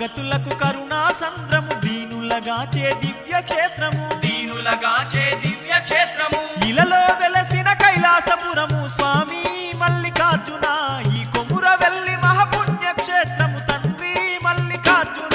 శరణాగతులకు కరుణా సంద్రము దీనులగాచే దివ్య క్షేత్రము ఇలలో వెలసిన కైలాసపురము స్వామి మల్లికార్జున ఈ కొముర వెల్లి మహాపుణ్య క్షేత్రము తండ్రి మల్లికార్జున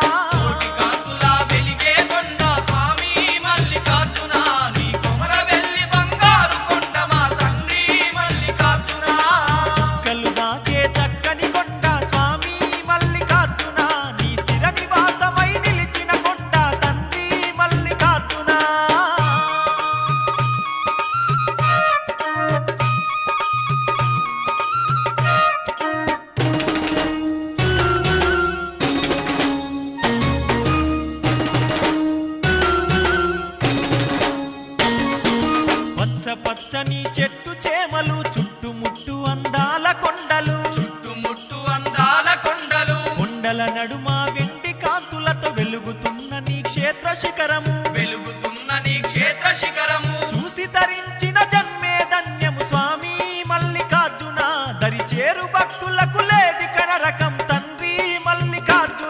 పచ్చని చెట్టు చేమలు చుట్టుముట్టు అందాల కొండలు కొండల నడుమ వెండి కాంతులతో వెలుగుతున్న నీ క్షేత్ర శిఖరము చూసి తరించిన జన్మే ధన్యము స్వామి మల్లికార్జున దరిచేరు భక్తులకు లేది కనరకం తండ్రి మల్లికార్జున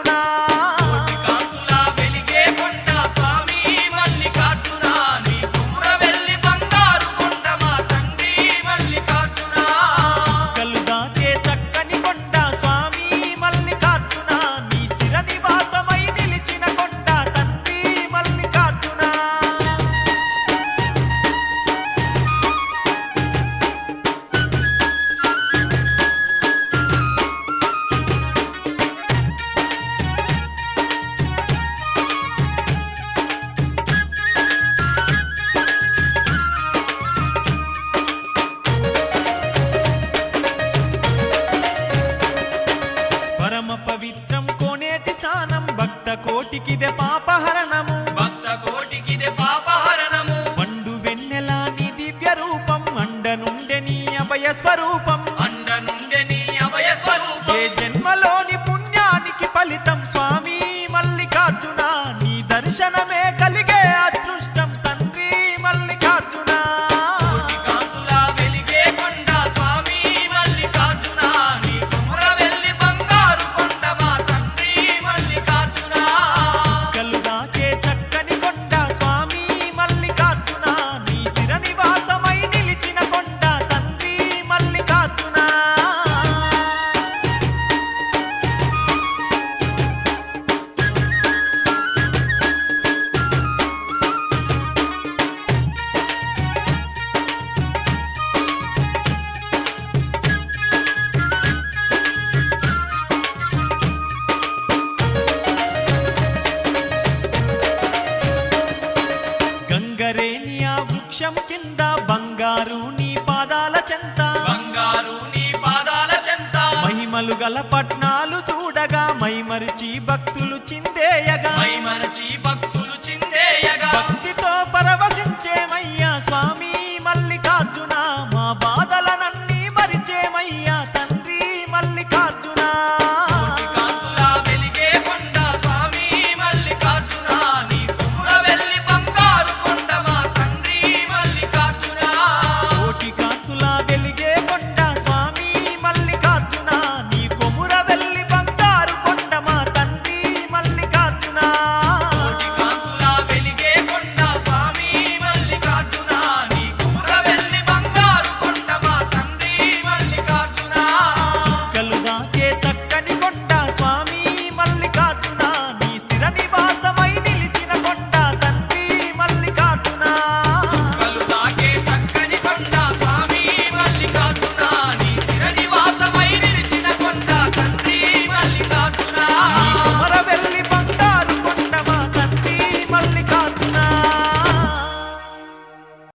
పవిత్రం కోనేటి స్నానం భక్త కోటికిదే పాపహరణము పండు వెన్నెల నీ దివ్య రూపం అండ నుండే నీ అభయ స్వరూపం ఏ జన్మలోని పుణ్యానికి ఫలితం స్వామి మల్లికార్జున నీ దర్శనమే కలిగే అదృష్టం తండ్రి మల్లికార్జున గంగరేనియా వృక్షం కింద బంగారు నీ పాదాల చెంత మహిమలు గల పట్నాలు చూడగా మైమరిచి భక్తులు చిందేయగా